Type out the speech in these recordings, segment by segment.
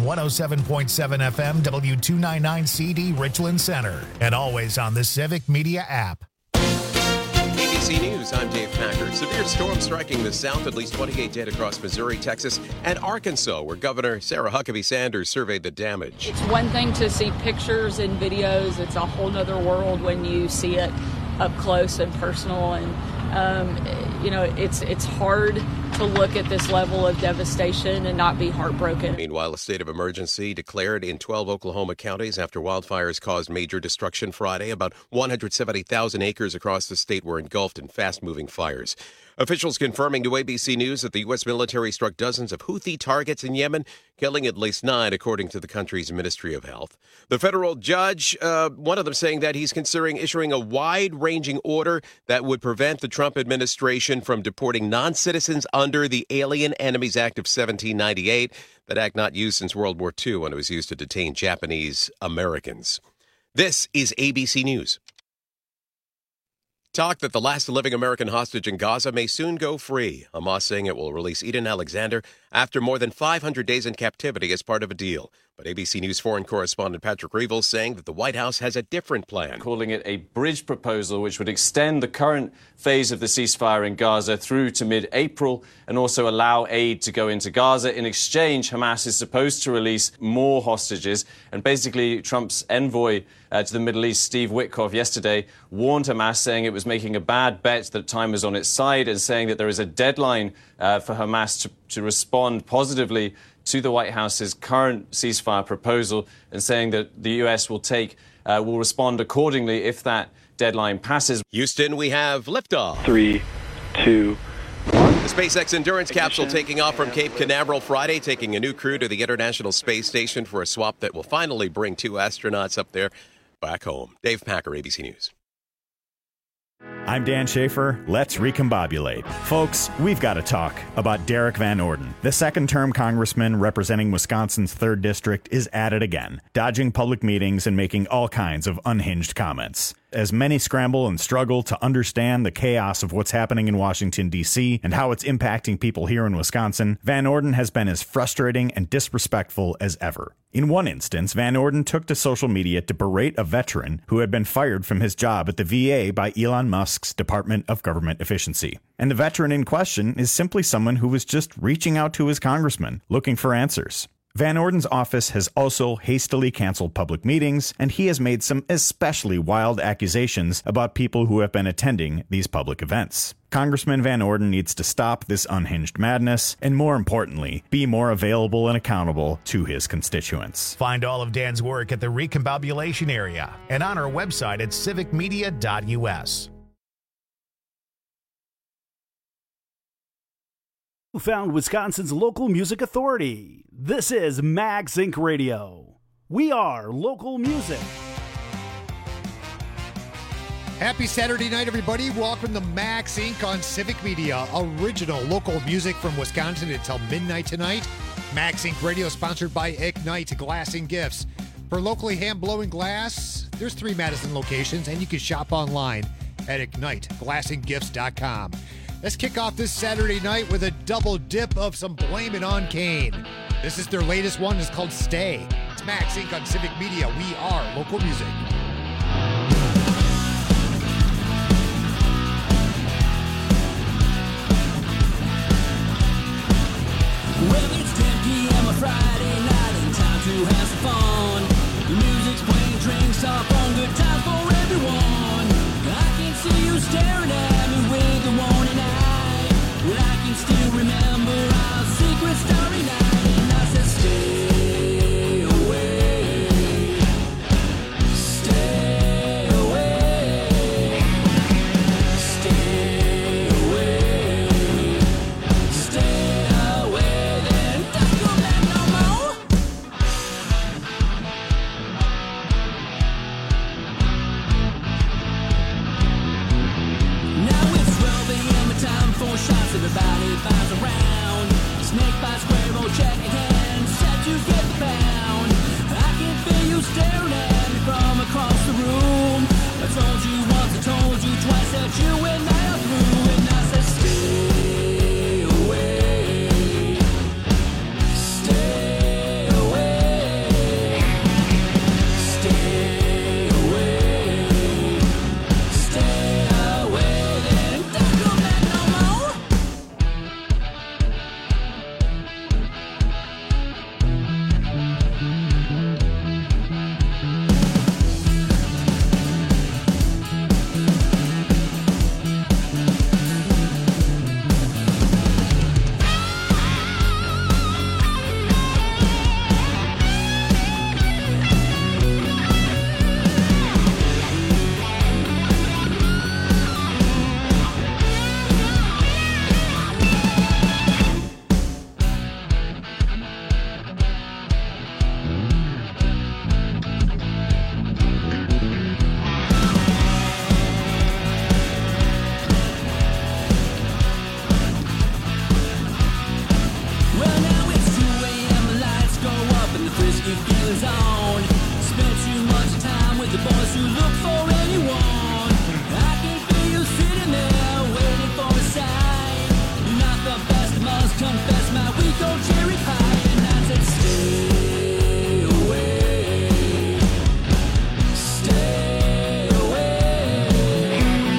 107.7 FM W299CD Richland Center, and always on the Civic Media app. ABC News, I'm Dave Packer. Severe storm striking the south, at least 28 dead across Missouri, Texas, and Arkansas, where Governor Sarah Huckabee Sanders surveyed the damage. It's one thing to see pictures and videos. It's a whole nother world when you see it up close and personal. And, it's hard to look at this level of devastation and not be heartbroken. Meanwhile, a state of emergency declared in 12 Oklahoma counties after wildfires caused major destruction Friday. About 170,000 acres across the state were engulfed in fast-moving fires. Officials confirming to ABC News that the U.S. military struck dozens of Houthi targets in Yemen, killing at least 9, according to the country's Ministry of Health. The federal judge, one of them saying that he's considering issuing a wide-ranging order that would prevent the Trump administration from deporting non-citizens under the Alien Enemies Act of 1798, that act not used since World War II when it was used to detain Japanese Americans. This is ABC News. Talk that the last living American hostage in Gaza may soon go free. Hamas saying it will release Eden Alexander after more than 500 days in captivity as part of a deal. But ABC News foreign correspondent Patrick Reevell saying that the White House has a different plan. Calling it a bridge proposal which would extend the current phase of the ceasefire in Gaza through to mid-April and also allow aid to go into Gaza. In exchange, Hamas is supposed to release more hostages. And basically, Trump's envoy to the Middle East, Steve Witkoff, yesterday warned Hamas, saying it was making a bad bet, that time was on its side, and saying that there is a deadline for Hamas to respond positively to the White House's current ceasefire proposal, and saying that the U.S. will respond accordingly if that deadline passes. Houston, we have liftoff. 3, 2, 1. The SpaceX Endurance capsule taking off from Cape Canaveral Friday, taking a new crew to the International Space Station for a swap that will finally bring 2 astronauts up there back home. Dave Packer, ABC News. I'm Dan Schaefer. Let's recombobulate. Folks, we've got to talk about Derek Van Orden. The second-term congressman representing Wisconsin's 3rd District is at it again, dodging public meetings and making all kinds of unhinged comments. As many scramble and struggle to understand the chaos of what's happening in Washington, D.C., and how it's impacting people here in Wisconsin, Van Orden has been as frustrating and disrespectful as ever. In one instance, Van Orden took to social media to berate a veteran who had been fired from his job at the VA by Elon Musk's Department of Government Efficiency. And the veteran in question is simply someone who was just reaching out to his congressman, looking for answers. Van Orden's office has also hastily canceled public meetings, and he has made some especially wild accusations about people who have been attending these public events. Congressman Van Orden needs to stop this unhinged madness, and more importantly, be more available and accountable to his constituents. Find all of Dan's work at the Recombobulation Area and on our website at civicmedia.us. Found Wisconsin's local music authority. This is Max Inc. Radio. We are local music. Happy Saturday night, everybody. Welcome to Max Inc. on Civic Media. Original local music from Wisconsin until midnight tonight. Max Inc. Radio sponsored by Ignite Glass and Gifts. For locally hand-blowing glass, there's 3 Madison locations, and you can shop online at IgniteGlassandGifts.com. Let's kick off this Saturday night with a double dip of some Blame It on Kane. This is their latest one. It's called Stay. It's Max Inc. on Civic Media. We are local music. Well, it's 10 p.m. on Friday night and time to have some fun. The music's playing, drinks are fun, good times for everyone. I can see you staring at me with the warning eye. Well, I can still remember our secret starry night, and I said, stay away, stay away, stay away, stay away, then don't come back no more. feelings on. Spent too much time with the boys who look for anyone. I can feel you sitting there waiting for a sign. You're not the best, must confess my weak old cherry pie. And I said stay away, stay away,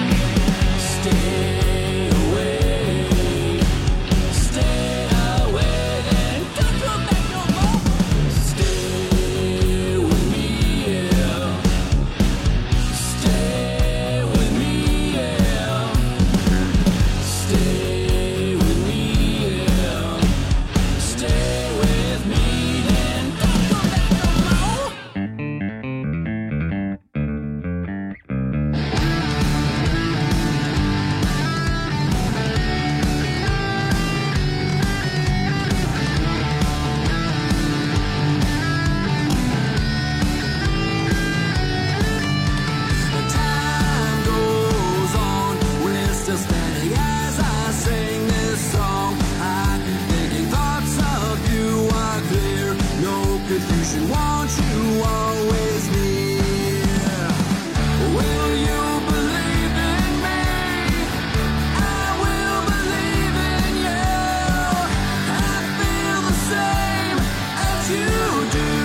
stay away, stay away, and don't come back no more. Stay with me, yeah. Stay with me, yeah. Stay with me, yeah. Stay with me, then don't come back no more. Time goes on, we're still standing as I sing this song. I'm thinking thoughts of you are clear, no confusion, want you always near. Will you believe in me? I will believe in you. I feel the same as you do.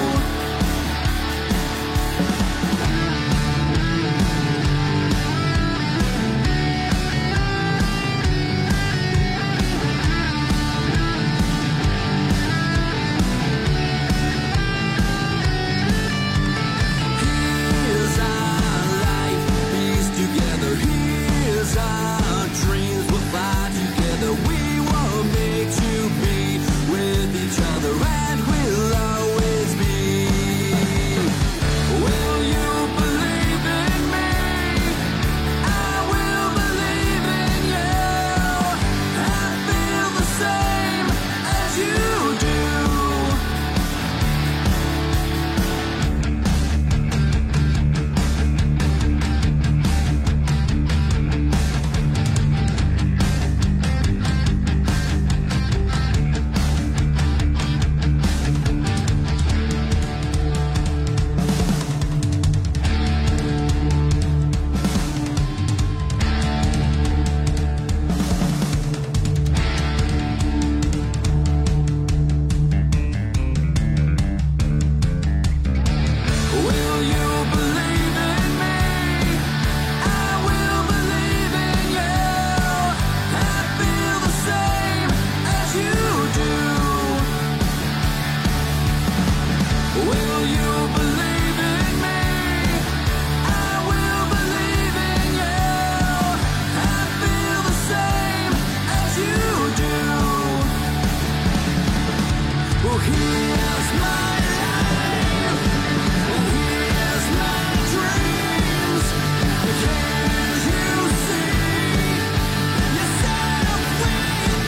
Here's our life, pieced together. Here's our dreams, we'll fly together. We were made to be with each other, and we'll always be. Will you believe in me? I will believe in you. I feel the same as you do. Will you believe in me? I will believe in you. I feel the same as you do. Will you believe in me? I will believe in you. I feel the same as you do. Well, here's my life, and here's my dreams. Can't you see yourself with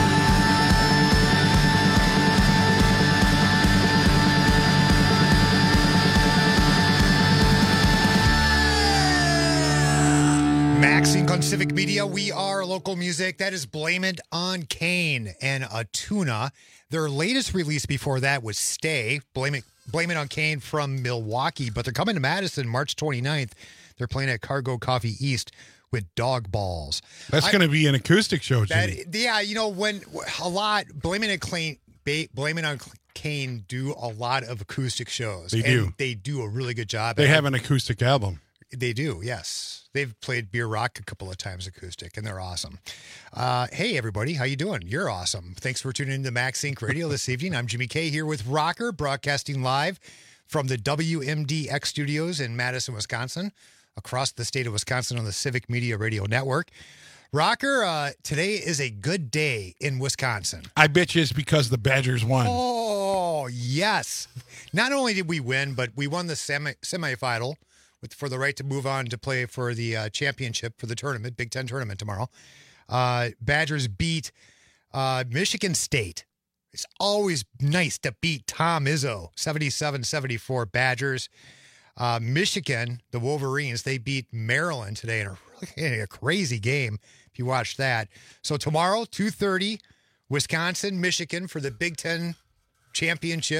Max Inc. on Civic Media. We are local music. That is Blame It on Kane and Atuna. Their latest release before that was Stay. Blame It on Kane from Milwaukee. But they're coming to Madison March 29th. They're playing at Cargo Coffee East with Dog Balls. That's going to be an acoustic show, Jimmy. Yeah, you know, when a lot, Blame It on Kane do a lot of acoustic shows. They do. They do a really good job. They have an acoustic album. They do, yes. They've played Beer Rock a couple of times acoustic, and they're awesome. Hey, everybody. How you doing? You're awesome. Thanks for tuning in to Max Inc. Radio this evening. I'm Jimmy K here with Rocker, broadcasting live from the WMDX studios in Madison, Wisconsin, across the state of Wisconsin on the Civic Media Radio Network. Rocker, today is a good day in Wisconsin. I bet you it's because the Badgers won. Oh, yes. Not only did we win, but we won the semifinal for the right to move on to play for the championship for the tournament, Big Ten tournament tomorrow. Badgers beat Michigan State. It's always nice to beat Tom Izzo, 77-74 Badgers. Michigan, the Wolverines, they beat Maryland today in a crazy game, if you watch that. So tomorrow, 2:30, Wisconsin, Michigan for the Big Ten championship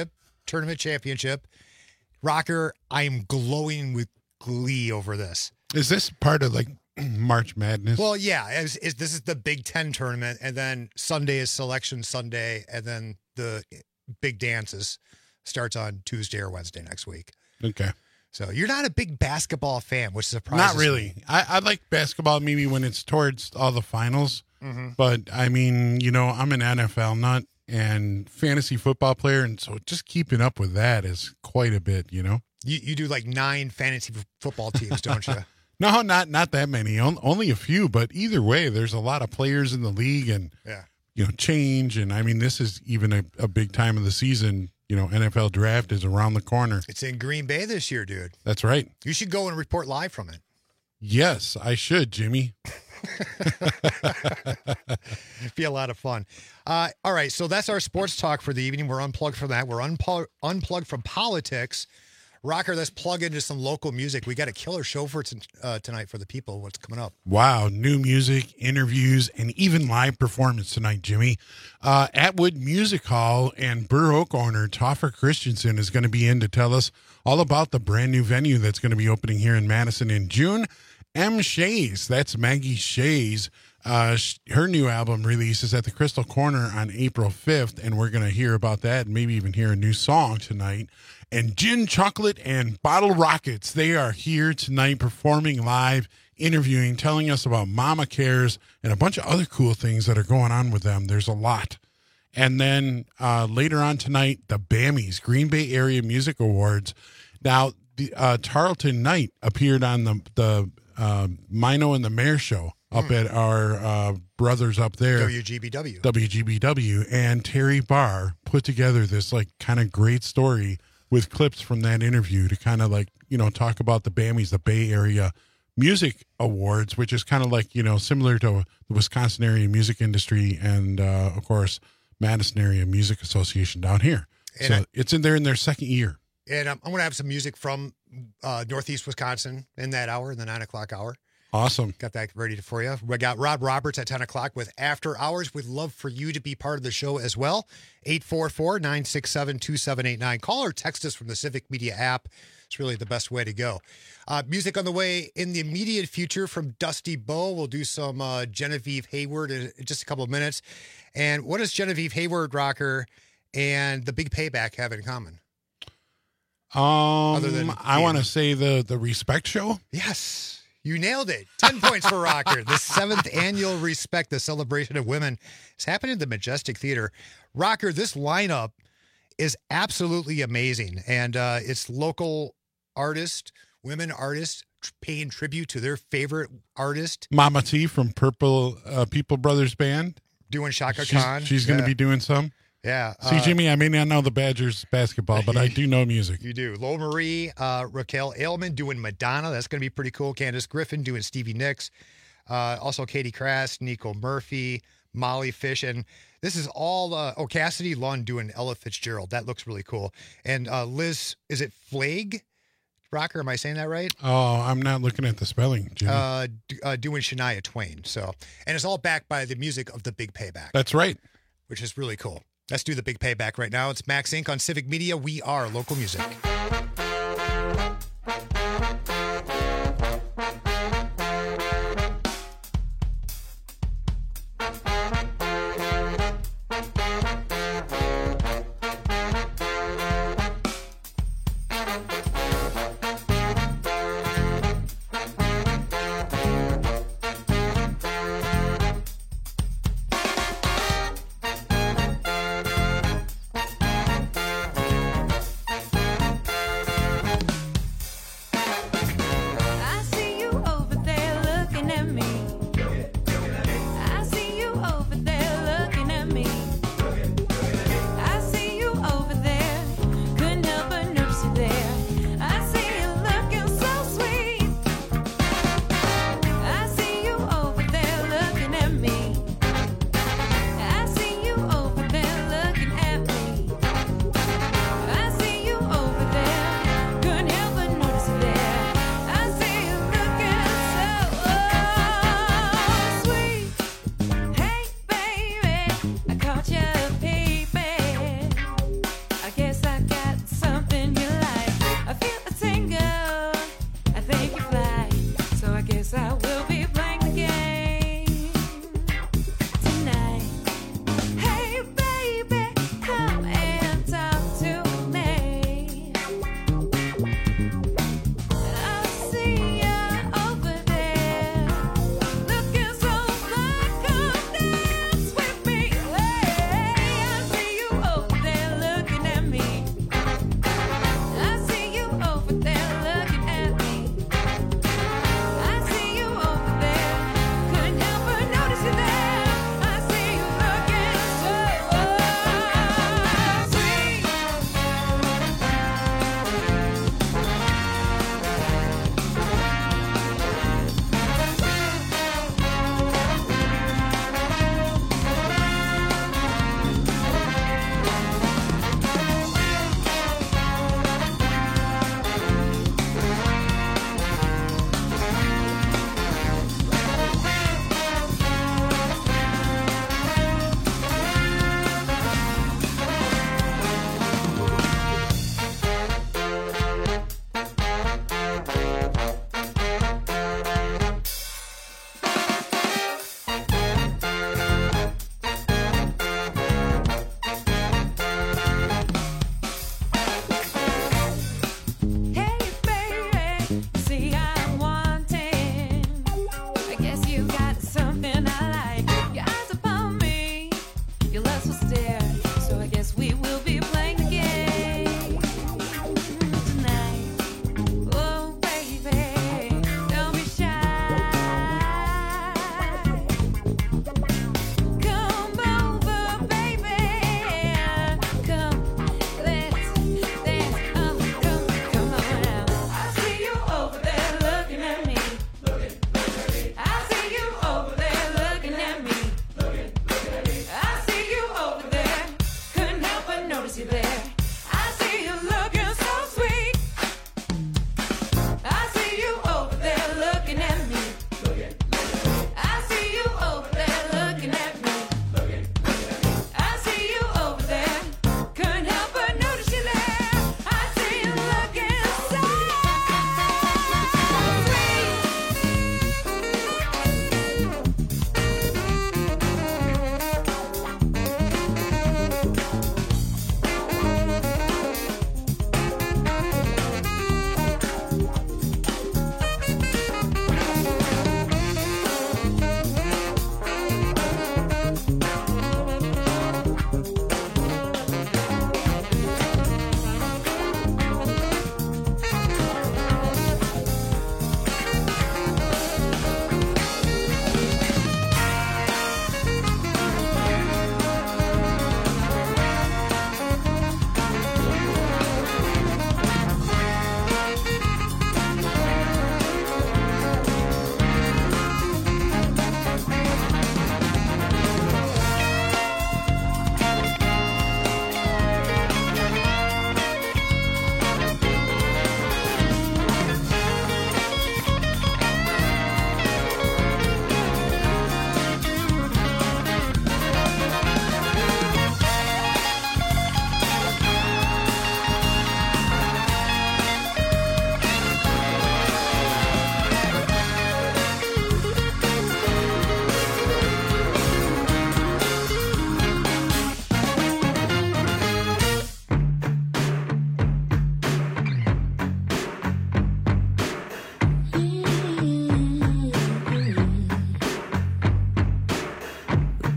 tournament championship. Rocker, I am glowing with glee over this. Is this part of like March Madness? Well, yeah. This is the Big Ten tournament, and then Sunday is Selection Sunday, and then the big dances starts on Tuesday or Wednesday next week. Okay. So you're not a big basketball fan, which surprises Not really. me. I like basketball maybe when it's towards all the finals. Mm-hmm. But, I mean, I'm an NFL nut and fantasy football player, and so just keeping up with that is quite a bit, You do like 9 fantasy football teams, don't you? No, not that many. Only a few, but either way, there's a lot of players in the league and, change. And, I mean, this is even a big time of the season. NFL draft is around the corner. It's in Green Bay this year, dude. That's right. You should go and report live from it. Yes, I should, Jimmy. Be a lot of fun. All right, so that's our sports talk for the evening. We're unplugged from that. We're unplugged from politics. Rocker, let's plug into some local music. We got a killer show for tonight for the people. What's coming up? Wow, new music, interviews, and even live performance tonight, Jimmy. Atwood Music Hall and Burr Oak owner Toffer Christensen is going to be in to tell us all about the brand new venue that's going to be opening here in Madison in June. M. Shays, that's Maggie Shays. Her new album releases at the Crystal Corner on April 5th, and we're going to hear about that and maybe even hear a new song tonight. And Gin Chocolate and Bottle Rockets, they are here tonight performing live, interviewing, telling us about Mama Cares and a bunch of other cool things that are going on with them. There's a lot. And then later on tonight, the BAMIs, Green Bay Area Music Awards. Now, the Tarleton Knight appeared on the Mino and the Mayor show up at our brothers up there. WGBW. And Terry Barr put together this like kind of great story with clips from that interview to kind of like, talk about the BAMIs, the Bay Area Music Awards, which is kind of like, similar to the Wisconsin Area Music Industry and, of course, Madison Area Music Association down here. And so it's in their second year. And I'm going to have some music from Northeast Wisconsin in that hour, in the 9 o'clock hour. Awesome. Got that ready for you. We got Rob Roberts at 10 o'clock with After Hours. We'd love for you to be part of the show as well. 844-967-2789. Call or text us from the Civic Media app. It's really the best way to go. Music on the way in the immediate future from Dusty Bowe. We'll do some Genevieve Hayward in just a couple of minutes. And what does Genevieve Hayward, Rocker, and the Big Payback have in common? Other than I want to say the Respect Show. Yes. You nailed it. 10 points for Rocker. The 7th annual Respect, the celebration of women, is happening at the Majestic Theater. Rocker, this lineup is absolutely amazing. And it's local artists, women artists, paying tribute to their favorite artist. Mama T from People Brothers Band. Doing Shaka Khan. She's going to be doing some. Yeah. See, Jimmy, I may not know the Badgers basketball, but I do know music. You do. Lo Marie, Raquel Ailman doing Madonna. That's going to be pretty cool. Candace Griffin doing Stevie Nicks. Also Katie Crass, Nico Murphy, Molly Fish. And this is all, Cassidy Lund doing Ella Fitzgerald. That looks really cool. And Liz, is it Flagg? Rocker, am I saying that right? Oh, I'm not looking at the spelling, Jimmy. Doing Shania Twain. So, and it's all backed by the music of the Big Payback. That's right. Which is really cool. Let's do the Big Payback right now. It's Max Inc. on Civic Media. We are local music.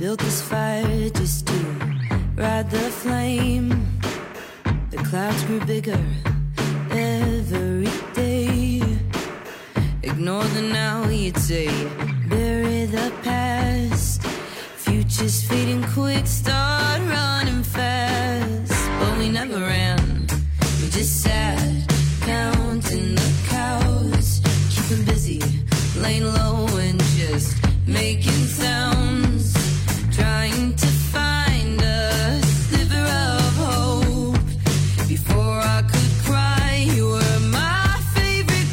built this fire just to ride the flame. The clouds grew bigger every day. Ignore the now, you'd say. Bury the past. Future's fading quick, start running fast. But we never ran, we just sat, counting the cows. Keeping busy, laying low and just making sounds. Trying to find a sliver of hope. Before I could cry, you were my favorite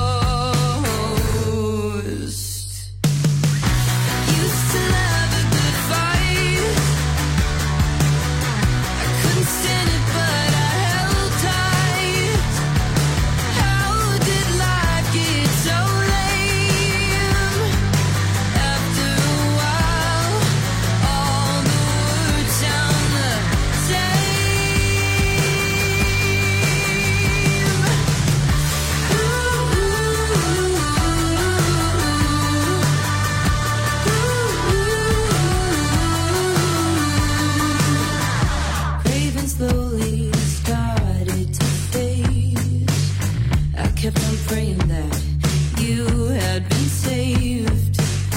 ghost. Used to love a good fight. I couldn't stand it, but I held tight. How did life get so lame? After a while, all the words sound the same. Craving slowly started to fade. I kept on praying that you had been saved.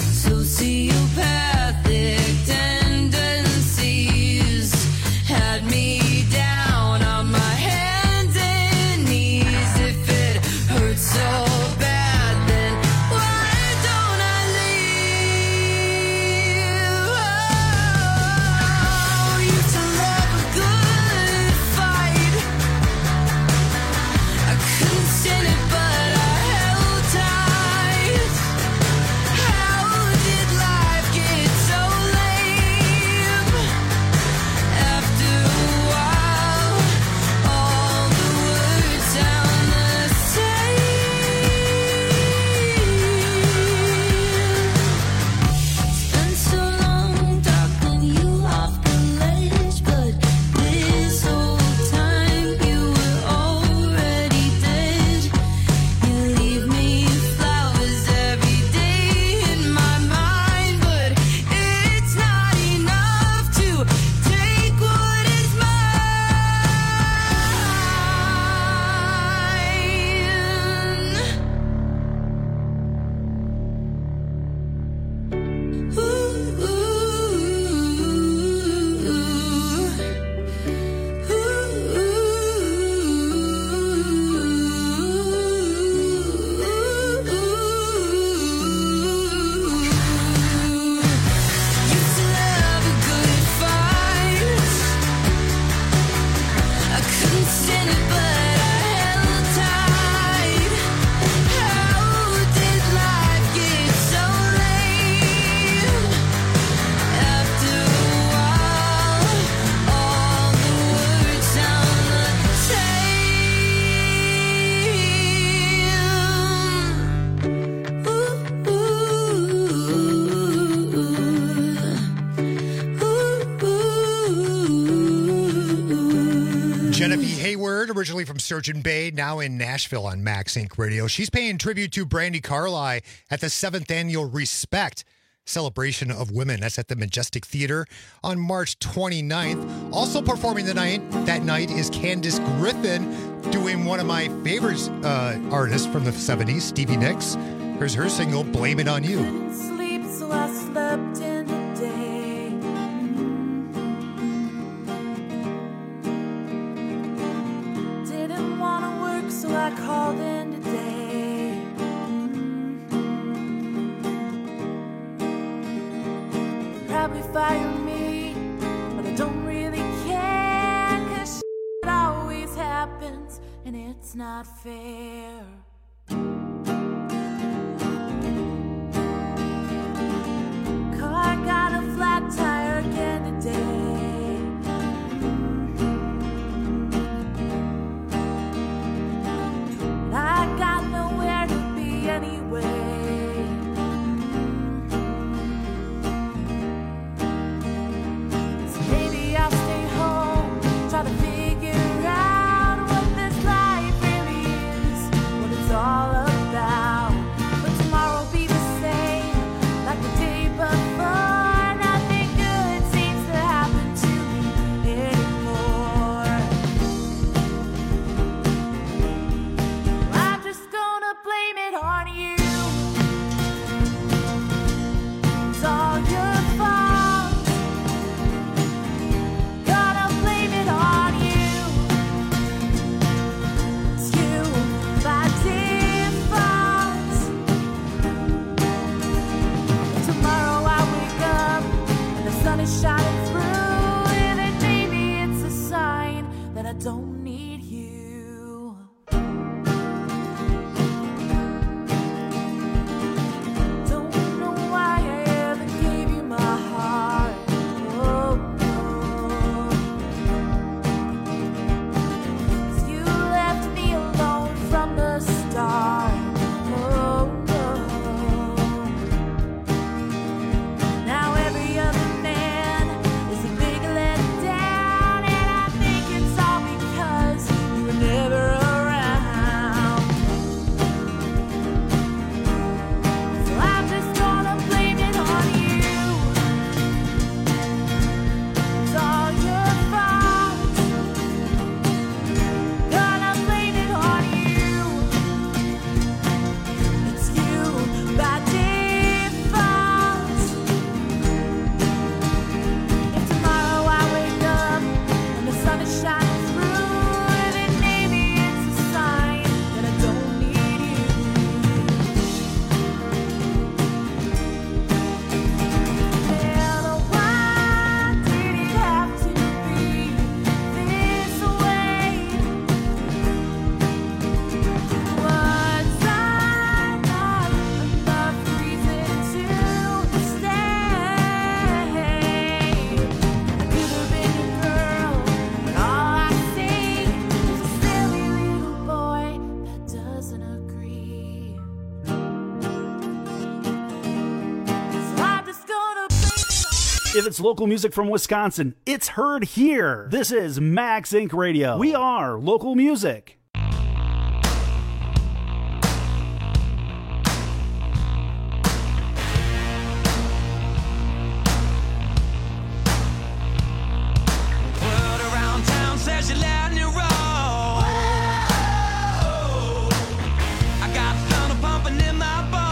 Sociopathic tendencies had me down on my hands and knees. If it hurts so bad, then why don't I leave? Oh, used to love a good fight. I couldn't stand it, but I held tight. How did life get so lame? After a while, all the words sound the same. It's been so long talking you off the ledge, but this whole time you were already dead. You leave me flowers every day in my mind, but it's not enough to take what is Used to love a good fight. I couldn't stand it, but I held tight. How did life get so lame? After a while, all the words sound the same. Genevieve Hayward, originally from Sturgeon Bay, now in Nashville on Max Inc. Radio. She's paying tribute to Brandi Carlile at the 7th Annual Respect Celebration of Women. That's at the Majestic Theater on March 29th. Also performing that night is Candace Griffin, doing one of my favorite artists from the 70s, Stevie Nicks. Here's her single, Blame It On You. Didn't sleep, so I slept in the day. Didn't want to work, so I called in today. Probably fire me, but I don't really care, 'cause shit always happens, and it's not fair. Car got a flat tire again today. I got nowhere to be anyway. So maybe I'll stay home, try to figure out what this life really is, what it's If it's local music from Wisconsin, it's heard here. This is Max Inc. Radio. We are local music. Word around town says you're letting it roll. I got thunder pumping in my bones.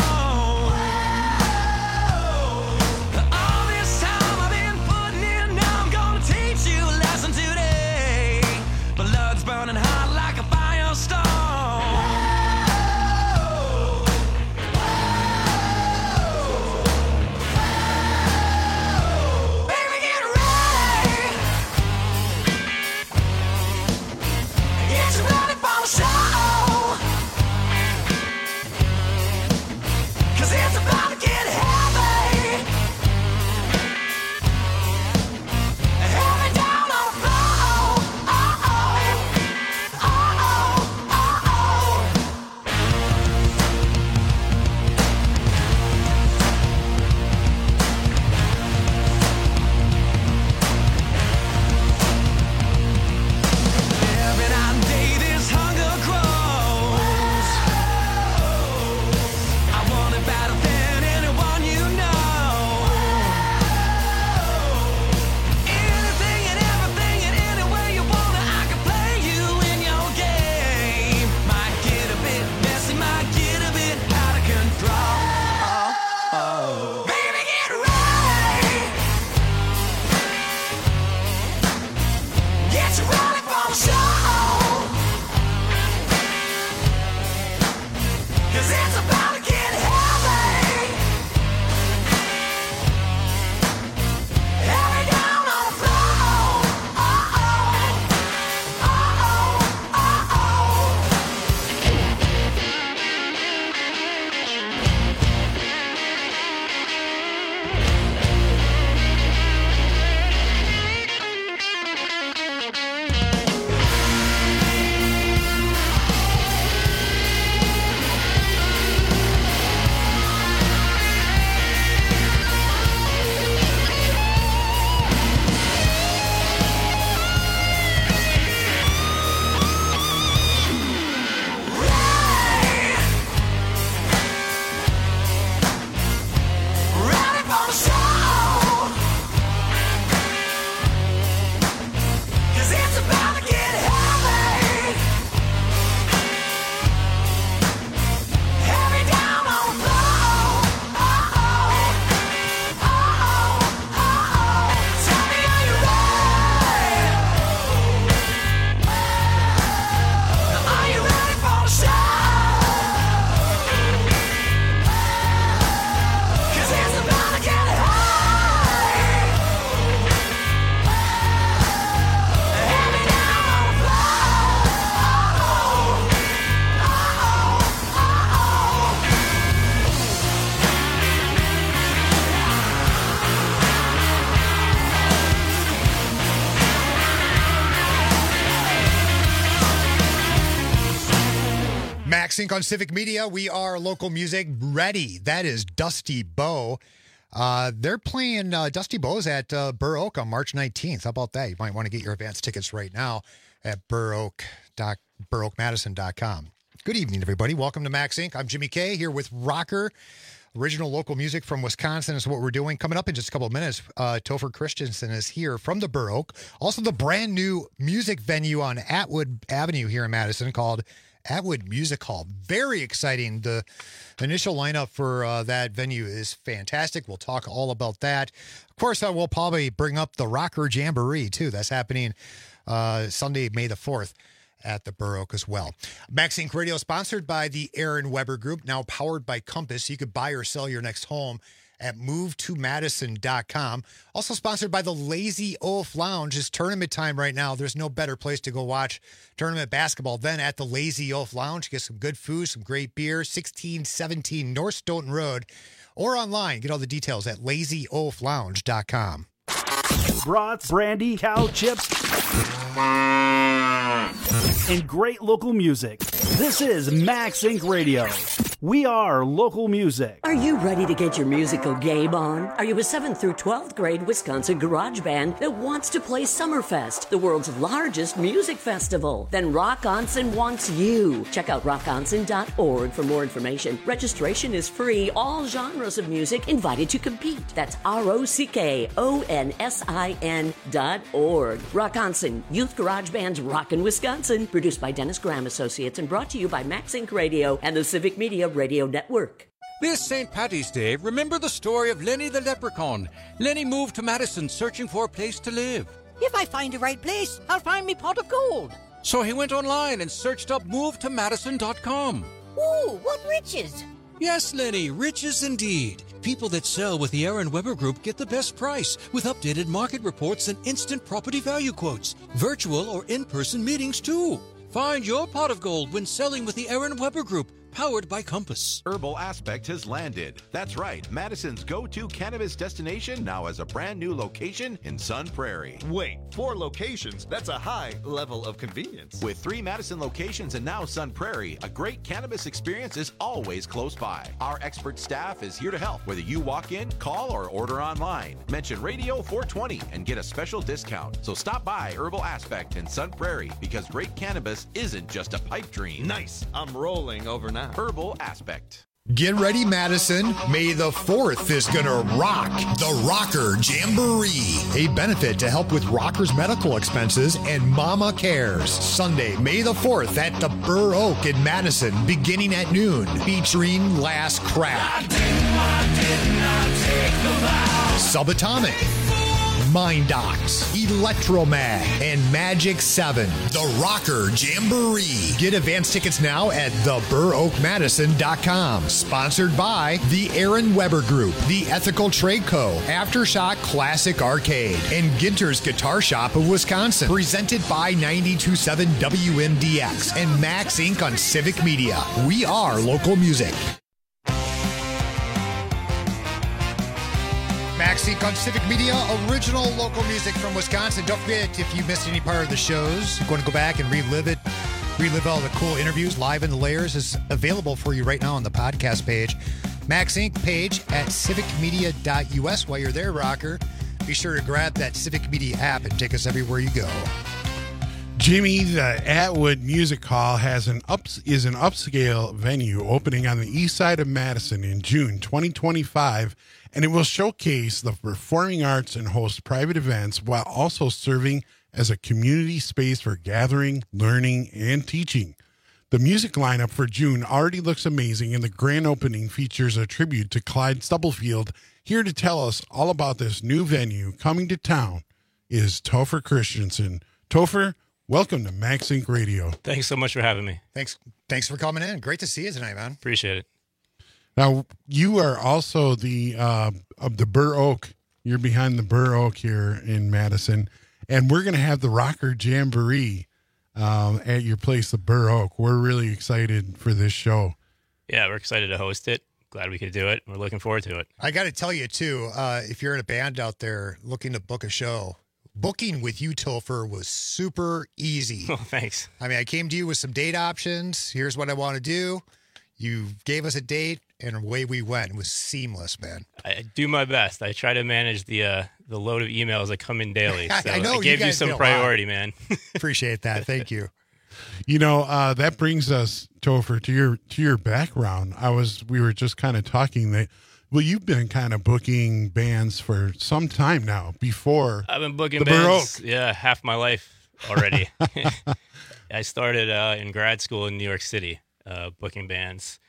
All this time I've been putting in, now I'm gonna teach you a lesson today. Blood's burning hot like a firestone. Baby, get ready. Get you ready for the show. 'Cause it's about to get heavy. Heavy down on the floor. Every night and day this hunger grows. I want it better than anyone you know. Anything and everything and any way you want it, I can play you in your game. Might get a bit messy, might get a bit out of control. Baby, get ready. Get you ready for the show. 'Cause it's about to get heavy. Heavy down on the floor. Ready for the show. 'Cause it's about to get heavy. Heavy down on the floor. Tell me, are you ready? Are you ready for the show? 'Cause it's about to get high. Heavy down on the Max Inc. on Civic Media. We are local music ready. That is Dusty Bow. They're playing Dusty Bow's at Burr Oak on March 19th. How about that? You might want to get your advance tickets right now at burroakmadison.com. Good evening, everybody. Welcome to Max Inc. I'm Jimmy K here with Rocker. Original local music from Wisconsin is what we're doing. Coming up in just a couple of minutes, Topher Christensen is here from the Burr Oak. Also, the brand new music venue on Atwood Avenue here in Madison called Atwood Music Hall. Very exciting. The initial lineup for that venue is fantastic. We'll talk all about that. Of course, I will probably bring up the Rocker Jamboree, too. That's happening Sunday, May the 4th. At the Burr Oak as well. Max Inc. Radio sponsored by the Aaron Weber Group, now powered by Compass. You could buy or sell your next home at movetomadison.com. Also sponsored by the Lazy Oaf Lounge. It's tournament time right now. There's no better place to go watch tournament basketball than at the Lazy Oaf Lounge. Get some good food, some great beer. 1617 North Stoughton Road. Or online. Get all the details at lazyoaflounge.com. Brats, brandy, cow chips, and great local music. This is Max Inc. Radio. We are local music. Are you ready to get your musical game on? Are you a 7th through 12th grade Wisconsin garage band that wants to play Summerfest, the world's largest music festival? Then Rockonson wants you. Check out rockonson.org for more information. Registration is free. All genres of music invited to compete. That's ROCKONSIN.org. Rockonson, Youth Garage Band's Rockin' Wisconsin. Produced by Dennis Graham Associates and brought to you by Max Inc. Radio and the Civic Media Radio Network. This St. Paddy's Day, remember the story of Lenny the Leprechaun. Lenny moved to Madison searching for a place to live. If I find the right place, I'll find me pot of gold. So he went online and searched up movetomadison.com. Ooh, what riches! Yes, Lenny, riches indeed. People that sell with the Aaron Weber Group get the best price with updated market reports and instant property value quotes. Virtual or in-person meetings, too. Find your pot of gold when selling with the Aaron Weber Group, powered by Compass. Herbal Aspect has landed. That's right. Madison's go-to cannabis destination now has a brand new location in Sun Prairie. Wait, 4 locations? That's a high level of convenience. With 3 Madison locations and now Sun Prairie, a great cannabis experience is always close by. Our expert staff is here to help, whether you walk in, call, or order online. Mention Radio 420 and get a special discount. So stop by Herbal Aspect in Sun Prairie, because great cannabis isn't just a pipe dream. Nice. I'm rolling over now. Herbal Aspect. Get ready, Madison. May the 4th is going to rock the Rocker Jamboree, a benefit to help with rockers' medical expenses and Mama Cares. Sunday, May the 4th at the Burr Oak in Madison, beginning at noon, featuring Last Crack, Subatomic, Mind Docs, Electromag, and Magic 7. The Rocker Jamboree. Get advance tickets now at theburroakmadison.com. Sponsored by the Aaron Weber Group, the Ethical Trade Co., Aftershock Classic Arcade, and Ginter's Guitar Shop of Wisconsin. Presented by 92.7 WMDX and Max Inc. on Civic Media. We are local music. Max Inc. on Civic Media, original local music from Wisconsin. Don't forget, if you missed any part of the shows, you're going to go back and relive all the cool interviews. Live in the Layers is available for you right now on the podcast page. Max Inc. page at civicmedia.us. While you're there, Rocker, be sure to grab that Civic Media app and take us everywhere you go. Jimmy, the Atwood Music Hall is an upscale venue opening on the east side of Madison in June 2025, and it will showcase the performing arts and host private events while also serving as a community space for gathering, learning, and teaching. The music lineup for June already looks amazing, and the grand opening features a tribute to Clyde Stubblefield. Here to tell us all about this new venue coming to town is Topher Christensen. Topher, welcome to Max Inc. Radio. Thanks so much for having me. Thanks for coming in. Great to see you tonight, man. Appreciate it. Now, you are also the of the Burr Oak. You're behind the Burr Oak here in Madison, and we're going to have the Rocker Jamboree at your place, the Burr Oak. We're really excited for this show. Yeah, we're excited to host it. Glad we could do it. We're looking forward to it. I got to tell you, too, if you're in a band out there looking to book a show, booking with you, Topher, was super easy. Oh, thanks. I mean, I came to you with some date options. Here's what I want to do. You gave us a date, and away we went. It was seamless, man. I do my best. I try to manage the load of emails that come in daily. So I know I gave you some priority, man. Appreciate that. Thank you. You know, that brings us, Topher, to your background. We were just kind of talking that. Well, you've been kind of booking bands for some time now. Before I've been booking bands, half my life already. I started in grad school in New York City, booking bands.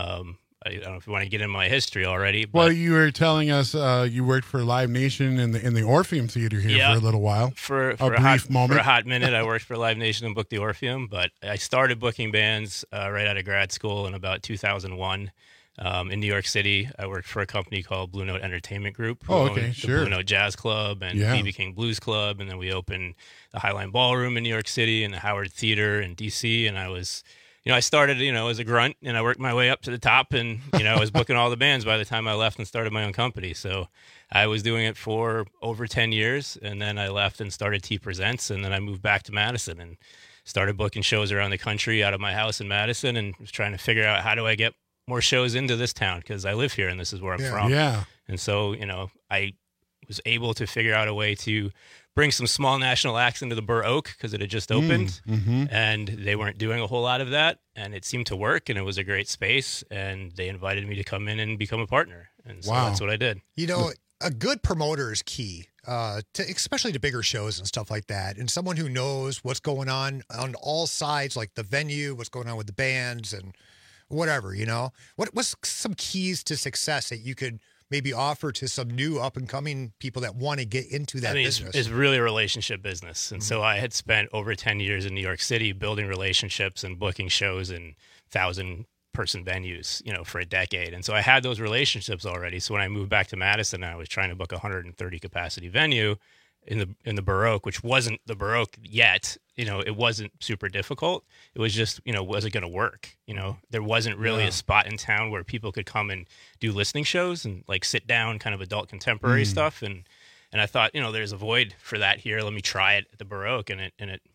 I don't know if you want to get in my history already. But well, you were telling us you worked for Live Nation in the Orpheum Theater here for a little while. For a hot minute, I worked for Live Nation and booked the Orpheum. But I started booking bands right out of grad school in about 2001. In New York City, I worked for a company called Blue Note Entertainment Group. The Blue Note Jazz Club and B.B. King Blues Club. And then we opened the Highline Ballroom in New York City and the Howard Theater in D.C. And I was, I started, as a grunt, and I worked my way up to the top. And, I was booking all the bands by the time I left and started my own company. So I was doing it for over 10 years. And then I left and started T Presents. And then I moved back to Madison and started booking shows around the country out of my house in Madison, and was trying to figure out how do I get more shows into this town because I live here and this is where I'm from. Yeah. And so, I was able to figure out a way to bring some small national acts into the Burr Oak because it had just opened and they weren't doing a whole lot of that. And it seemed to work and it was a great space. And they invited me to come in and become a partner. And so that's what I did. A good promoter is key, especially to bigger shows and stuff like that. And someone who knows what's going on all sides, like the venue, what's going on with the bands and whatever, What's some keys to success that you could maybe offer to some new up-and-coming people that want to get into that business? It's really a relationship business. And so I had spent over 10 years in New York City building relationships and booking shows in 1,000-person venues, for a decade. And so I had those relationships already. So when I moved back to Madison, I was trying to book a 130-capacity venue in the Burr Oak, which wasn't the Burr Oak yet. It wasn't super difficult. It was just, was it going to work? There wasn't really a spot in town where people could come and do listening shows and like sit down kind of adult contemporary stuff. And I thought, there's a void for that here. Let me try it at the Burr Oak or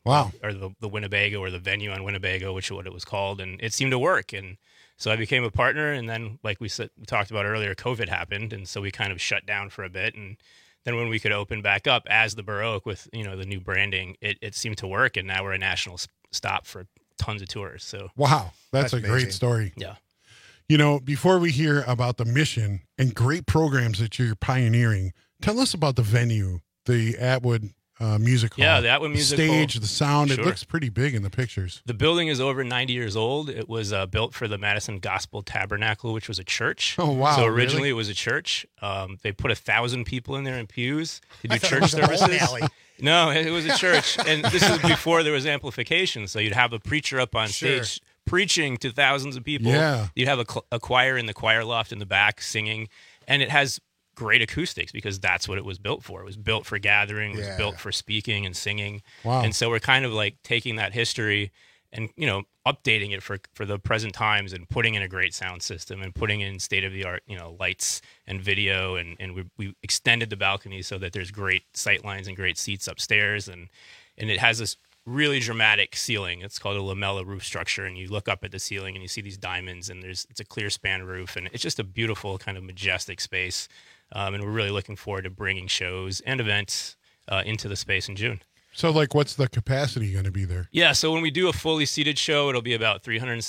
the Winnebago or the venue on Winnebago, which is what it was called. And it seemed to work. And so I became a partner. And then like we talked about earlier, COVID happened. And so we kind of shut down for a bit. And then when we could open back up as the Burr Oak with, the new branding, it seemed to work. And now we're a national stop for tons of tours. So wow, that's a amazing. Great story. Yeah. Before we hear about the mission and great programs that you're pioneering, tell us about the venue, the Atwood Music Hall. Yeah, the Atwood Music Hall. Stage, the sound, Sure. It looks pretty big in the pictures. The building is over 90 years old. It was built for the Madison Gospel Tabernacle, which was a church. Oh, wow. So originally really? It was a church. They put 1,000 people in there in pews to do church services. No, it was a church. And this is before there was amplification. So you'd have a preacher up on stage preaching to thousands of people. Yeah. You'd have a choir in the choir loft in the back singing. And it has great acoustics because that's what it was built for. It was built for gathering. It was built for speaking and singing. Wow. And so we're kind of like taking that history and, updating it for the present times and putting in a great sound system and putting in state-of-the-art, lights and video. And we extended the balcony so that there's great sight lines and great seats upstairs. And it has this really dramatic ceiling. It's called a lamella roof structure. And you look up at the ceiling and you see these diamonds and it's a clear span roof. And it's just a beautiful kind of majestic space. And we're really looking forward to bringing shows and events into the space in June. So, what's the capacity going to be there? Yeah, so when we do a fully seated show, it'll be about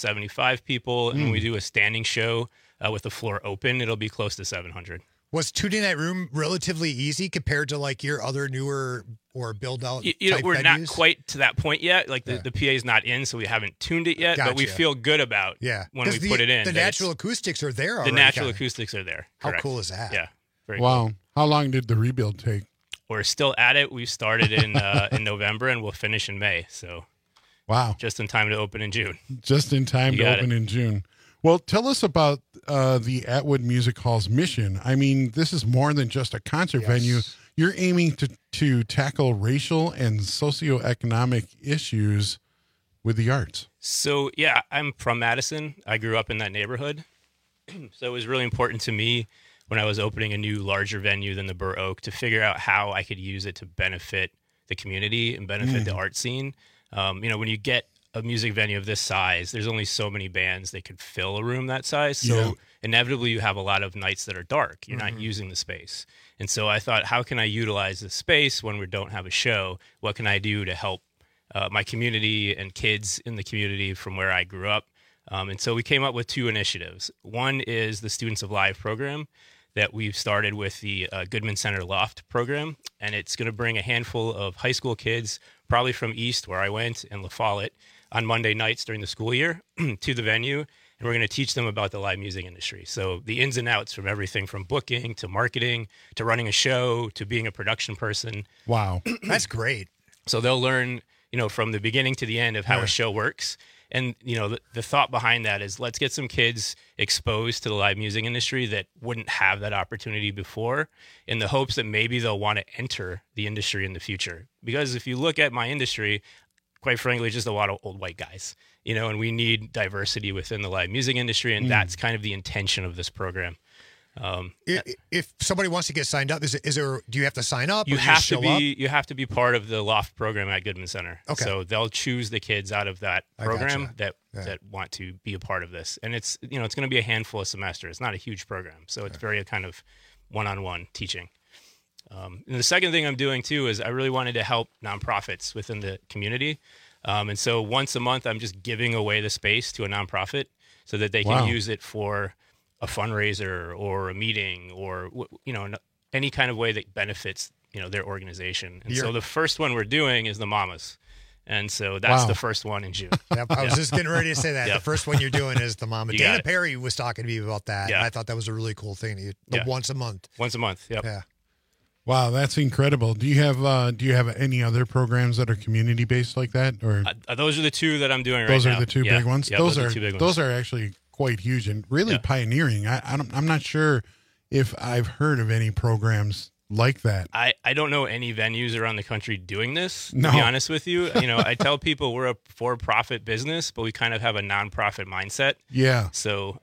375 people. And when we do a standing show with the floor open, it'll be close to 700. Was tuning that room relatively easy compared to, your other newer or build-out type we're venues? not quite to that point yet. The PA is not in, so we haven't tuned it yet. Gotcha. But we feel good about when we put it in. The natural acoustics are there already. The natural acoustics are there. How Correct. cool is that? Yeah. Very wow. cool. How long did the rebuild take? We're still at it. We started in November and we'll finish in May. So, wow, just in time to open in June. Just in time to open in June. Well, tell us about the Atwood Music Hall's mission. I mean, this is more than just a concert venue. You're aiming to tackle racial and socioeconomic issues with the arts. So, yeah, I'm from Madison. I grew up in that neighborhood. So it was really important to me when I was opening a new larger venue than the Burr Oak to figure out how I could use it to benefit the community and benefit the art scene. When you get a music venue of this size, there's only so many bands that could fill a room that size. So inevitably you have a lot of nights that are dark. You're not using the space. And so I thought, how can I utilize the space when we don't have a show? What can I do to help my community and kids in the community from where I grew up? And so we came up with two initiatives. One is the Students of Live program that we've started with the Goodman Center Loft program. And it's going to bring a handful of high school kids, probably from East, where I went, and La Follette, on Monday nights during the school year to the venue. And we're going to teach them about the live music industry. So the ins and outs from everything from booking to marketing to running a show to being a production person. Wow. That's great. So they'll learn, from the beginning to the end of how a show works. And, the thought behind that is let's get some kids exposed to the live music industry that wouldn't have that opportunity before, in the hopes that maybe they'll want to enter the industry in the future. Because if you look at my industry, quite frankly, it's just a lot of old white guys, and we need diversity within the live music industry. And that's kind of the intention of this program. If somebody wants to get signed up, is there? Do you have to sign up? You or have just to show be. up? You have to be part of the Loft program at Goodman Center. Okay. So they'll choose the kids out of that program gotcha. that want to be a part of this, and it's it's going to be a handful of semesters. It's not a huge program, so it's very kind of one-on-one teaching. And the second thing I'm doing too is I really wanted to help nonprofits within the community, and so once a month I'm just giving away the space to a nonprofit so that they can use it for a fundraiser or a meeting or any kind of way that benefits their organization. And so the first one we're doing is the Mamas, and so that's the first one in June. Yep, I was just getting ready to say that. Yep. The first one you're doing is the Mama. You Dana got it. Perry was talking to me about that, and I thought that was a really cool thing. Once a month. Once a month. Yep. Yeah. Wow, that's incredible. Do you have any other programs that are community based like that, or those are the two that I'm doing right now? those are the two big ones? Yeah, those are are the two big ones. those are actually quite huge and really pioneering. I'm not sure if I've heard of any programs like that. I don't know any venues around the country doing this, to No. be honest with you. I tell people we're a for-profit business, but we kind of have a non-profit mindset. Yeah. So,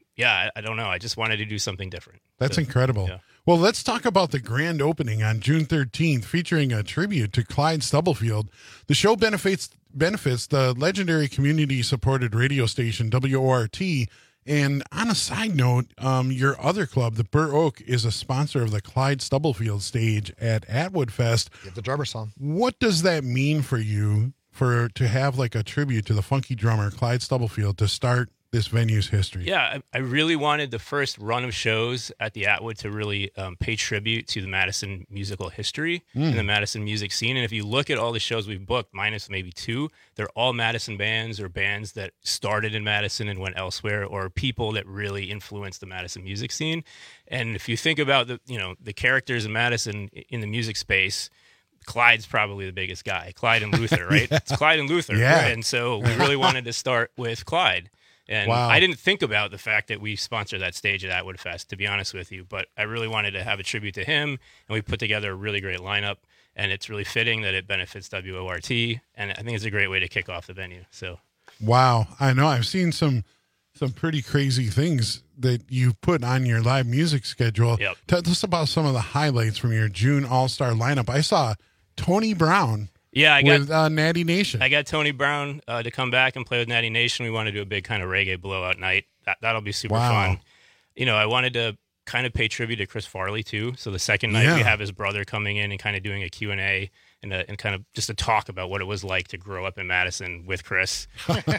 I don't know. I just wanted to do something different. That's So, incredible. yeah. Well, let's talk about the grand opening on June 13th, featuring a tribute to Clyde Stubblefield. The show benefits the legendary community-supported radio station WORT. And on a side note, your other club, the Burr Oak, is a sponsor of the Clyde Stubblefield stage at Atwood Fest. Give the drummer some. What does that mean for you to have like a tribute to the funky drummer Clyde Stubblefield to start this venue's history? Yeah, I really wanted the first run of shows at the Atwood to really pay tribute to the Madison musical history and the Madison music scene. And if you look at all the shows we've booked, minus maybe two, they're all Madison bands or bands that started in Madison and went elsewhere, or people that really influenced the Madison music scene. And if you think about the characters in Madison in the music space, Clyde's probably the biggest guy. Clyde and Luther, right? It's Clyde and Luther. Yeah. And so we really wanted to start with Clyde. And I didn't think about the fact that we sponsor that stage at Atwood Fest, to be honest with you, but I really wanted to have a tribute to him, and we put together a really great lineup, and it's really fitting that it benefits WORT, and I think it's a great way to kick off the venue. So, Wow. I know. I've seen some pretty crazy things that you put on your live music schedule. Yep. Tell us about some of the highlights from your June All-Star lineup. I saw Tony Brown. Yeah, with Natty Nation. I got Tony Brown to come back and play with Natty Nation. We want to do a big kind of reggae blowout night. That'll be super fun. I wanted to kind of pay tribute to Chris Farley too. So the second night we have his brother coming in and kind of doing a Q&A and kind of just a talk about what it was like to grow up in Madison with Chris.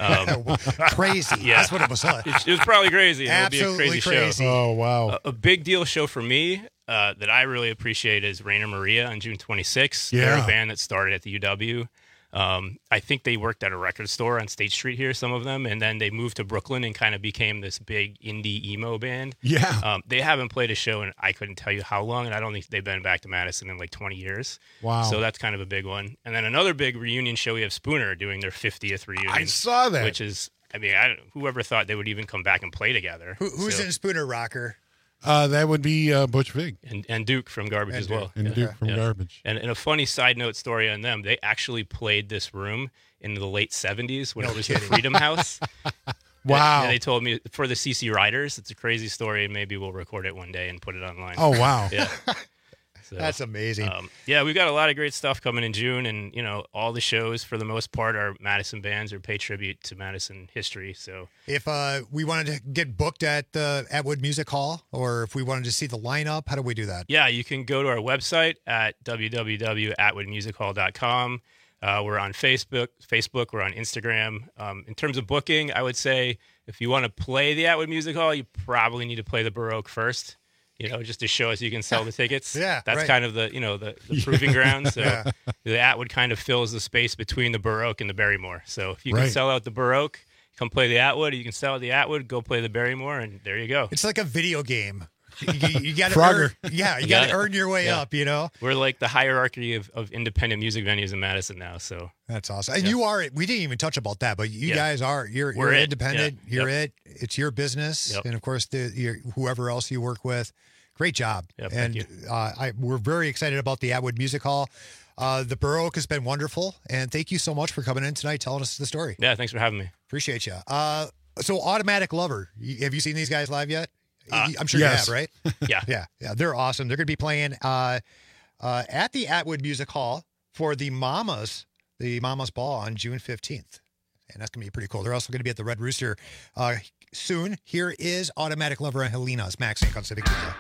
Crazy. Yeah. That's what it was like. It was probably crazy. Absolutely It'll be a crazy. show. Oh, wow. A big deal show for me that I really appreciate is Rainer Maria on June 26th. They're Yeah. a band that started at the UW. I think they worked at a record store on State Street here, some of them, and then they moved to Brooklyn and kind of became this big indie emo band. Yeah. They haven't played a show in I couldn't tell you how long, and I don't think they've been back to Madison in like 20 years. Wow. So that's kind of a big one. And then another big reunion show, we have Spooner doing their 50th reunion. I saw that. Which is, whoever thought they would even come back and play together. Who's in Spooner Rocker? That would be Butch Vig. And Duke from Garbage as well. And Duke from Garbage. And a funny side note story on them, they actually played this room in the late 70s when it was the Freedom House. Wow. And they told me for the CC Riders, it's a crazy story, and maybe we'll record it one day and put it online. Oh, wow. Yeah. So, That's amazing. We've got a lot of great stuff coming in June, and all the shows for the most part are Madison bands or pay tribute to Madison history. So if we wanted to get booked at the Atwood Music Hall, or if we wanted to see the lineup, how do we do that? yeah, you can go to our website at www.atwoodmusichall.com. We're on Facebook. We're on Instagram. In terms of booking, I would say if you want to play the Atwood Music Hall, you probably need to play the Baroque first. Just to show us you can sell the tickets. Yeah, that's right. kind of the the proving ground. So the Atwood kind of fills the space between the Baroque and the Barrymore. So if you can sell out the Baroque, come play the Atwood. You can sell out the Atwood, go play the Barrymore, and there you go. It's like a video game. You got to Frogger. you got to earn your way up. We're like the hierarchy of independent music venues in Madison now. So that's awesome. And you are. We didn't even touch about that, but you guys are. You're independent. Yeah. You're it. It's your business, and of course, whoever else you work with. Great job. Yep, and thank you. We're very excited about the Atwood Music Hall. The Baroque has been wonderful, and thank you so much for coming in tonight, telling us the story. Yeah, thanks for having me. Appreciate you. So Automatic Lover, have you seen these guys live yet? I'm sure yes. you have, right? Yeah. Yeah. They're awesome. They're going to be playing at the Atwood Music Hall for the Mamas Ball on June 15th. And that's going to be pretty cool. They're also going to be at the Red Rooster soon. Here is Automatic Lover and Helena's Max Inc. on Civic Media.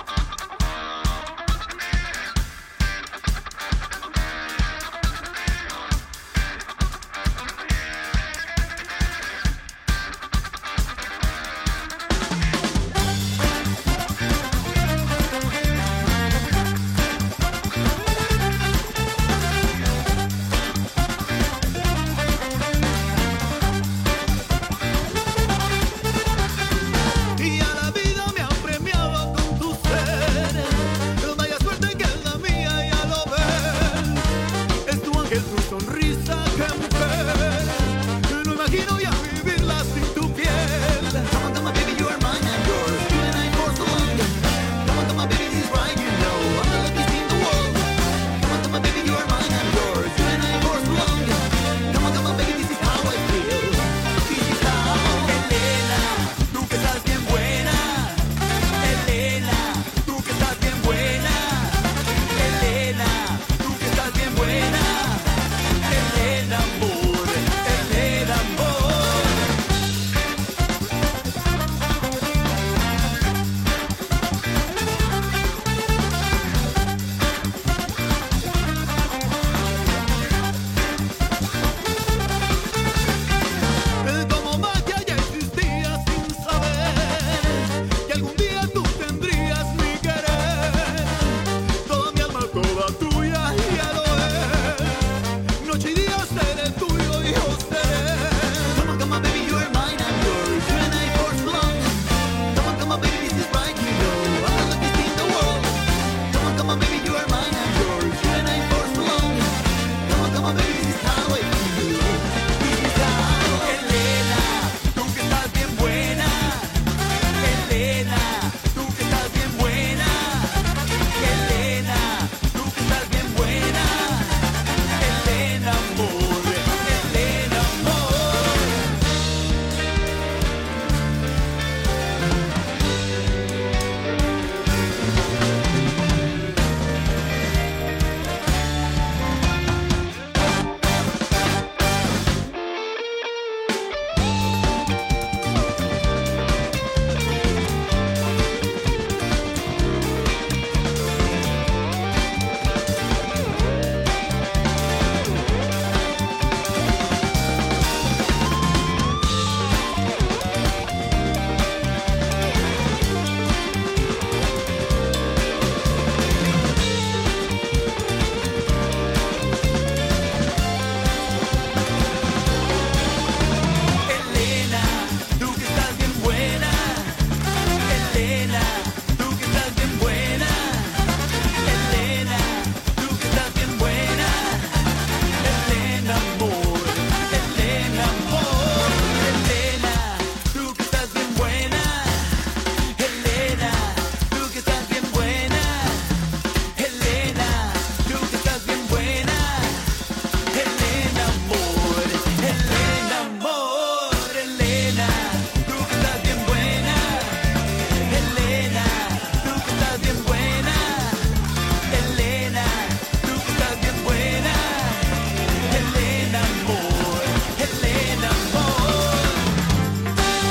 Y a la vida me ha premiado con tu ser. Vaya suerte que es la mía ya lo ves. Es tu ángel, tu sonrisa, qué mujer. No imagino ya vivirla sin tu piel. Come on, come on, baby, you are mine and yours. You and I for so long. Come on, baby, he's right, you know. I'm the luckiest in the world. Come on, baby, you are mine and yours. You and I for so long. Come on, baby, this is how I feel. This is how. Elena, tú que estás bien buena. Elena, tú que estás bien buena. Elena, tú que estás bien buena. Elena, amor. Elena, amor. Como magia ya existía sin saber que algún día tú tendrías mi querer. Toda mi alma, toda tuya, ya lo es. Noche y día seré tuyo y yo seré. Come on, baby, you are mine and yours. You and I for so long. Come on, baby, this is right, you know. I'm the luckiest in the world. Come on, baby, you are mine and yours. You and I for so long. Come on, baby, this is how I feel. This is how. Elena, tú que estás bien buena. Elena, tú que estás bien buena. Elena, tú que estás bien buena. Elena, amor. Elena, amor. Elena, tú que estás bien buena. Elena, tú que estás bien buena. Elena, tú que estás bien buena. Elena, amor. Elena, amor. Elena, tú que estás bien buena. Elena, tú que estás bien buena. Elena, tú que estás bien buena. Elena, amor. Elena, amor. Elena, tú que estás bien buena. Elena, tú que estás bien buena. Elena, tú que estás bien buena. Elena, amor. Elena, amor.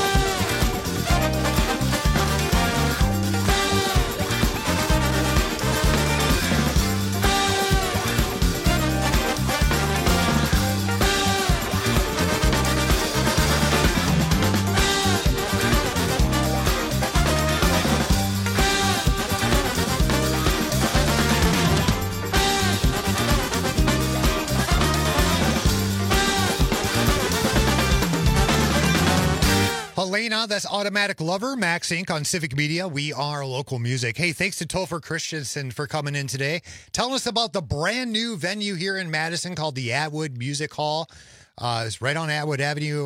Helena, that's Automatic Lover, Max Inc. on Civic Media. We are local music. Hey, thanks to Topher Christensen for coming in today. Telling us about the brand new venue here in Madison called the Atwood Music Hall. It's right on Atwood Avenue,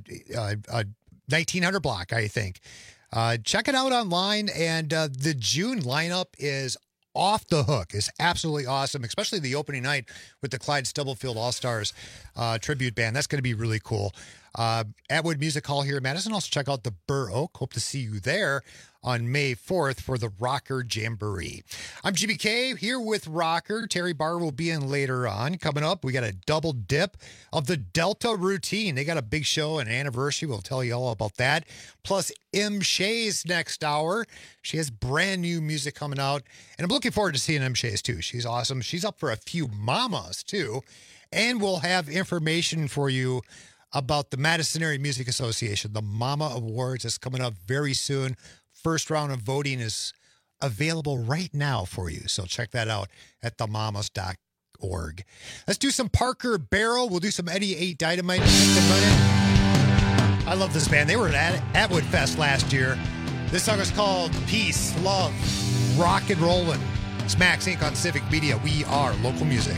1900 block, I think. Check it out online. And the June lineup is off the hook. It's absolutely awesome, especially the opening night with the Clyde Stubblefield All-Stars tribute band. That's going to be really cool. Atwood Music Hall here in Madison. Also check out the Burr Oak. Hope to see you there on May 4th for the Rocker Jamboree. I'm GBK here with Rocker. Terry Barr will be in later on. Coming up, we got a double dip of the Delta Routine. They got a big show, an anniversary. We'll tell you all about that. Plus, M. Shays next hour. She has brand new music coming out, and I'm looking forward to seeing M. Shays too. She's awesome. She's up for a few mamas too, and we'll have information for you about the Madison Area Music Association. The Mama Awards is coming up very soon. First round of voting is available right now for you, so check that out at themamas.org. Let's do some Parker Barrel. We'll do some Eddie 8 Dynamite in just a minute. I love this band. They were at Atwood Fest last year. This song is called Peace, Love, Rock and Rollin'. It's Max Inc. on Civic Media. We are local music.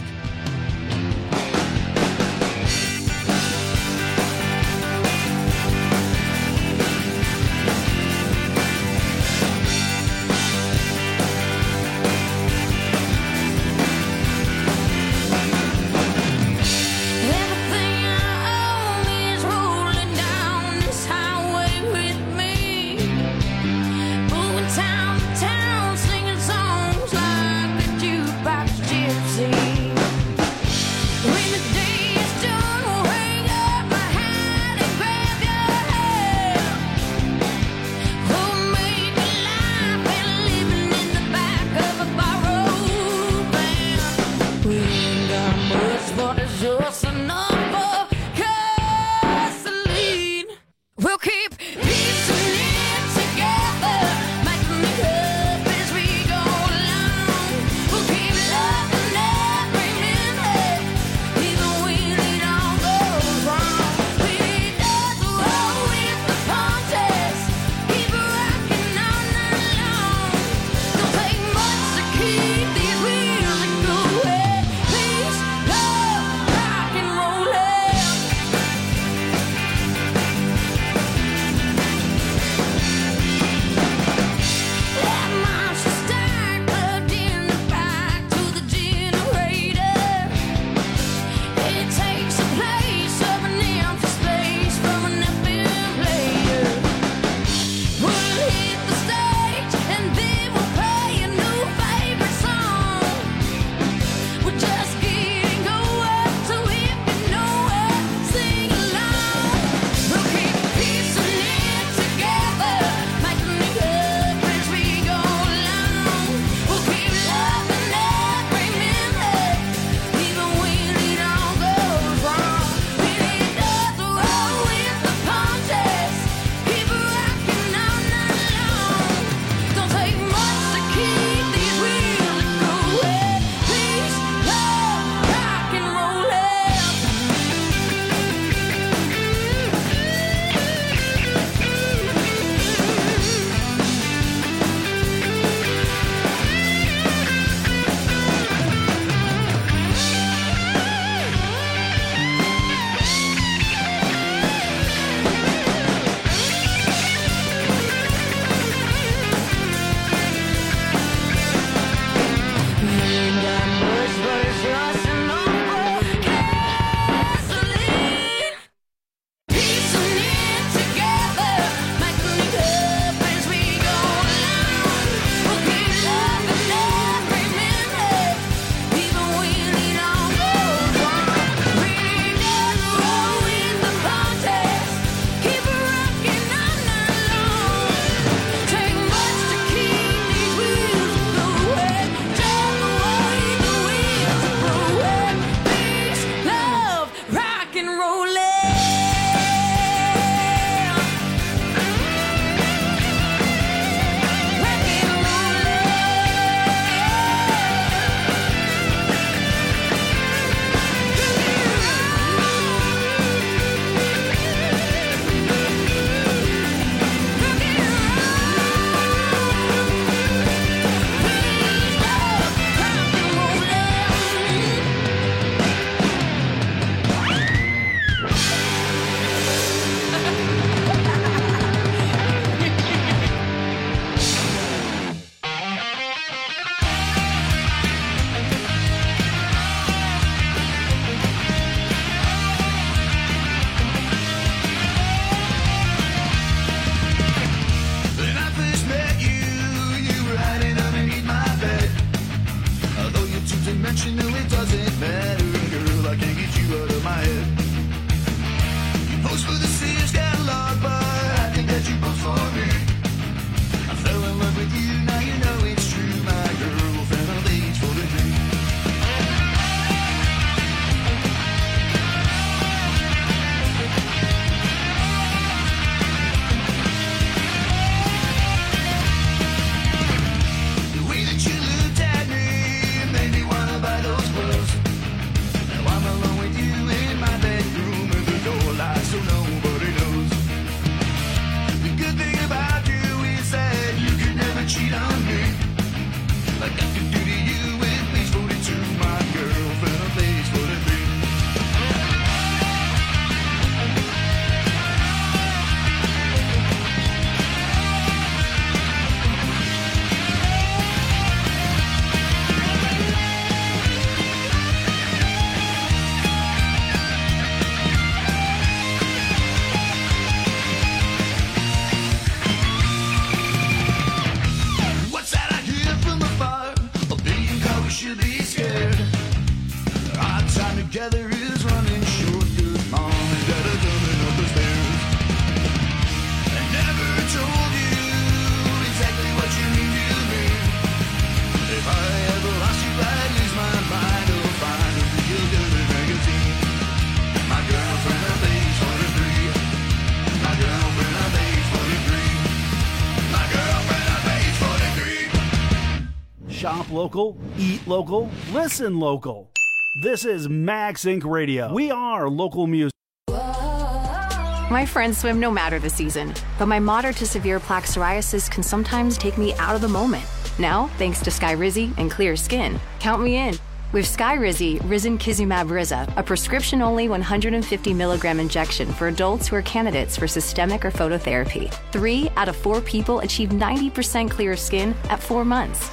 Shop local, eat local, listen local. This is Max Inc. Radio. We are local music. My friends swim no matter the season, but my moderate to severe plaque psoriasis can sometimes take me out of the moment. Now, thanks to Skyrizi and Clear Skin, count me in. With Skyrizi, Risankizumab Riza, a prescription-only 150 milligram injection for adults who are candidates for systemic or phototherapy. 3 out of 4 people achieved 90% clear skin at 4 months.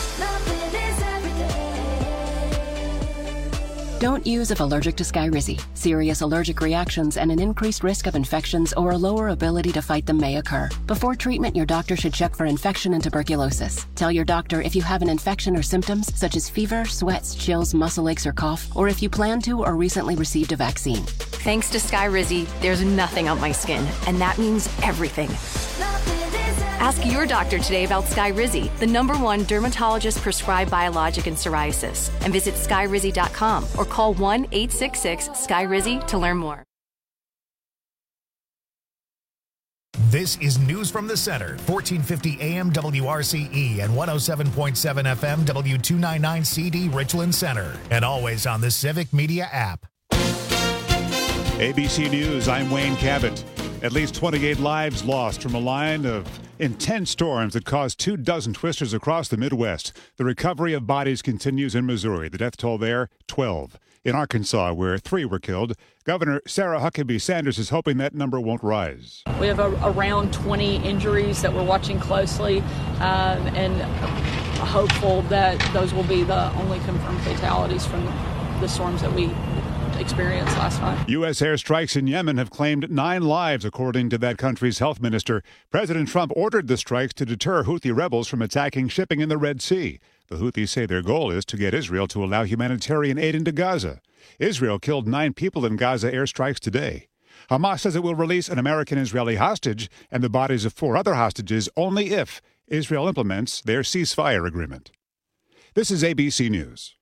Don't use if allergic to Skyrizi. Serious allergic reactions and an increased risk of infections or a lower ability to fight them may occur. Before treatment, your doctor should check for infection and tuberculosis. Tell your doctor if you have an infection or symptoms such as fever, sweats, chills, muscle aches, or cough, or if you plan to or recently received a vaccine. Thanks to Skyrizi, there's nothing on my skin, and that means everything. Ask your doctor today about Skyrizi, the #1 dermatologist-prescribed biologic in psoriasis, and visit skyrizi.com or call 1-866-SKYRIZI to learn more. This is News from the Center, 1450 AM WRCE and 107.7 FM W299CD Richland Center, and always on the Civic Media app. ABC News, I'm Wayne Cabot. At least 28 lives lost from a line of intense storms that caused 24 twisters across the Midwest. The recovery of bodies continues in Missouri. The death toll there, 12. In Arkansas, where 3 were killed, Governor Sarah Huckabee Sanders is hoping that number won't rise. We have around 20 injuries that we're watching closely, and hopeful that those will be the only confirmed fatalities from the storms that we experienced last night. U.S. airstrikes in Yemen have claimed 9 lives, according to that country's health minister. President Trump ordered the strikes to deter Houthi rebels from attacking shipping in the Red Sea. The Houthis say their goal is to get Israel to allow humanitarian aid into Gaza. Israel killed 9 people in Gaza airstrikes today. Hamas says it will release an American-Israeli hostage and the bodies of 4 other hostages only if Israel implements their ceasefire agreement. This is ABC News.